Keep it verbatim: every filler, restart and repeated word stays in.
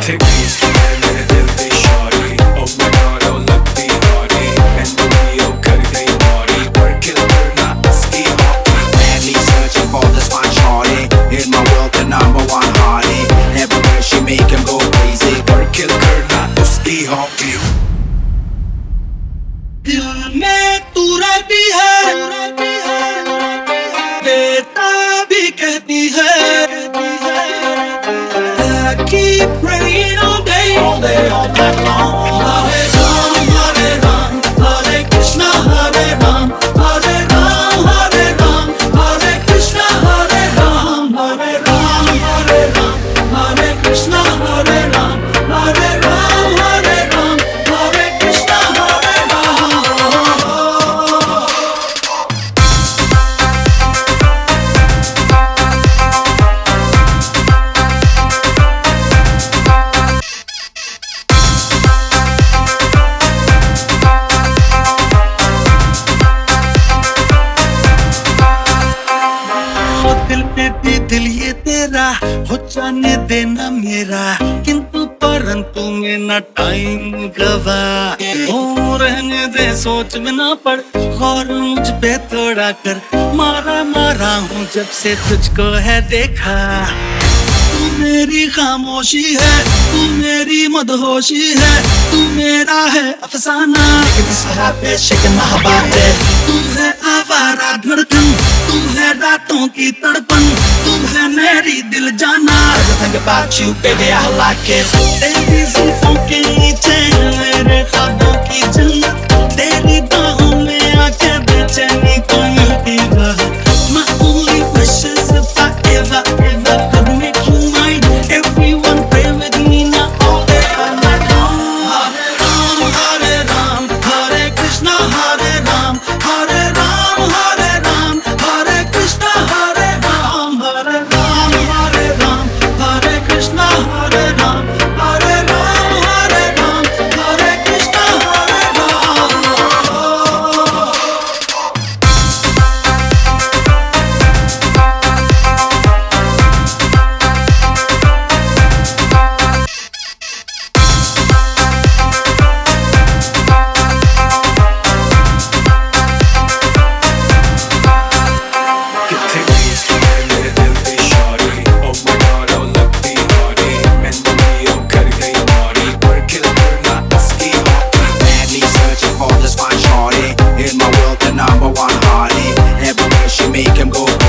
किथे गई तू है मेरे दिल दी शौरी ओ माय गॉड ओ लगती हॉरी एंड भी ओ कर गई मौरी वर्क इट करना इसकी हॉकी Madly searching for this fine shorty in my world, the number one hottie. Everywhere she make him go crazy. Work it करना इसकी हॉकी दिल में तू रहती है, बेटा भी कहती है। I keep praying all day, all day, all night long. Hare Ram, Hare Ram, Hare Krishna, Hare Ram, Hare Ram, Hare Ram, Hare Krishna, Hare Ram, Hare Ram, Hare Ram, Hare Krishna, Hare Ram, Hare Ram, Hare Ram, Hare Krishna, Hare Ram. दिल पे भी दिल ये तेरा हो जाने देना मेरा, किंतु परंतु में ना टाइम गवा। ओ रहने दे सोच में ना पड़, गौर मुझ पे थोड़ा कर। मारा मारा हूँ जब से तुझको है देखा। तू मेरी खामोशी है, तू मेरी मदहोशी है, तू मेरा है अफसाना। तू है आवारा धड़कन, तू है रातों की तड़पन, तू है मेरी दिल जाना। Think about you, baby, I like it. तेरी जुल्फों के नीचे मेरे ख्वाबों की जन्नत, तेरी बाहों में आके बेचैनी को मिलती रहा। My only wish is if I ever, ever could make you mine. Everyone pray with me now all day, all night long. Hare Ram, Hare Ram, Hare Krishna, Hare Ram, Hare Ram, Hare Ram, Hare Krishna, Hare Ram, Hare Ram, Hare Ram, Hare Krishna, Hare Ram, Hare Ram, Hare Ram, Hare Krishna, Hare Ram. किथे गई तू है मेरे दिल दी शौरी oh my god ओ लगती हॉरी एंड भी ओ कर गई मौरी वर्क इट करना इसकी हॉकी Madly searching for this fine shorty in my world, the number one hottie. Everywhere she make him go